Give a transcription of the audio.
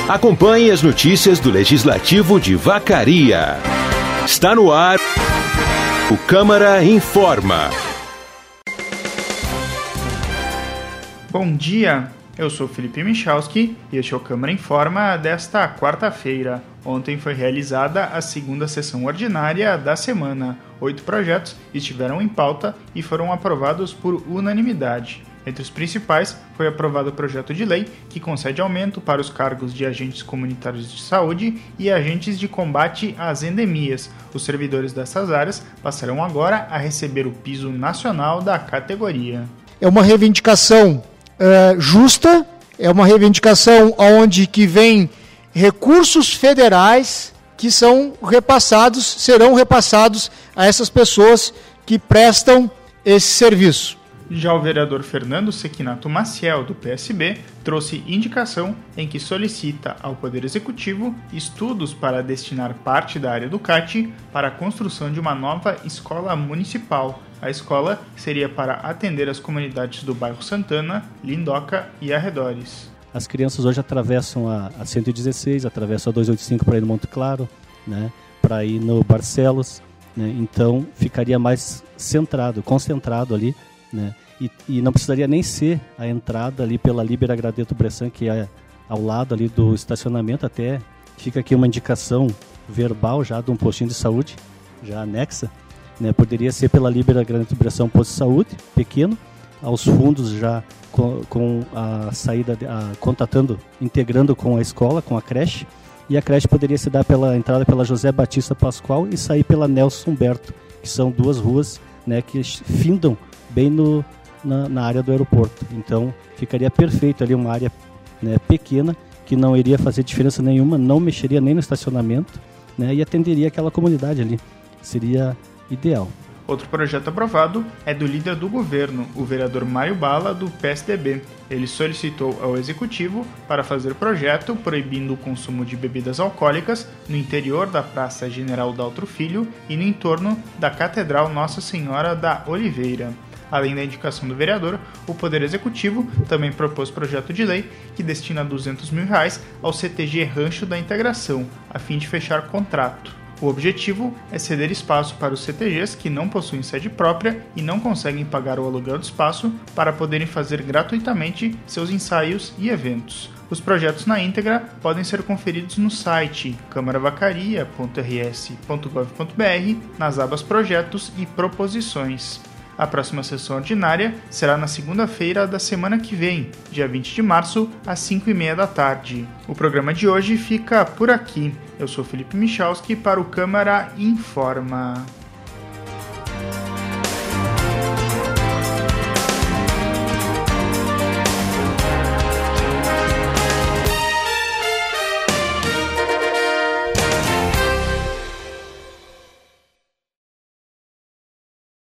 Acompanhe as notícias do Legislativo de Vacaria. Está no ar o Câmara Informa. Bom dia, eu sou Felipe Michalski e este é o Câmara Informa desta quarta-feira. Ontem foi realizada a segunda sessão ordinária da semana. 8 projetos estiveram em pauta e foram aprovados por unanimidade. Entre os principais, foi aprovado o projeto de lei que concede aumento para os cargos de agentes comunitários de saúde e agentes de combate às endemias. Os servidores dessas áreas passarão agora a receber o piso nacional da categoria. É uma reivindicação justa, é uma reivindicação onde que vem recursos federais que serão repassados a essas pessoas que prestam esse serviço. Já o vereador Fernando Sequinato Maciel, do PSB, trouxe indicação em que solicita ao Poder Executivo estudos para destinar parte da área do CAT para a construção de uma nova escola municipal. A escola seria para atender as comunidades do bairro Santana, Lindoca e arredores. As crianças hoje atravessam a 116, atravessam a 285 para ir no Monte Claro, né, para ir no Barcelos, né, então ficaria mais concentrado ali, né, e não precisaria nem ser a entrada ali pela Libera Gradeto Bressan, que é ao lado ali do estacionamento. Até fica aqui uma indicação verbal já de um postinho de saúde, já anexa, né, poderia ser pela Libera Gradeto Bressan, um posto de saúde pequeno, aos fundos já com a saída, integrando com a escola, com a creche, e a creche poderia se dar pela entrada pela José Batista Pascoal e sair pela Nelson Humberto, que são duas ruas, né, que findam bem na área do aeroporto. Então ficaria perfeito ali, uma área, né, pequena, que não iria fazer diferença nenhuma, não mexeria nem no estacionamento, né, e atenderia aquela comunidade ali. Seria ideal. Outro projeto aprovado é do líder do governo, o vereador Mário Bala, do PSDB. Ele solicitou ao Executivo para fazer projeto proibindo o consumo de bebidas alcoólicas no interior da Praça General Daltro Filho e no entorno da Catedral Nossa Senhora da Oliveira. Além da indicação do vereador, o Poder Executivo também propôs projeto de lei que destina R$200 mil ao CTG Rancho da Integração, a fim de fechar contrato. O objetivo é ceder espaço para os CTGs que não possuem sede própria e não conseguem pagar o aluguel do espaço para poderem fazer gratuitamente seus ensaios e eventos. Os projetos na íntegra podem ser conferidos no site camaravacaria.rs.gov.br nas abas Projetos e Proposições. A próxima sessão ordinária será na segunda-feira da semana que vem, dia 20 de março, às 5h30 da tarde. O programa de hoje fica por aqui. Eu sou Felipe Michalski para o Câmara Informa.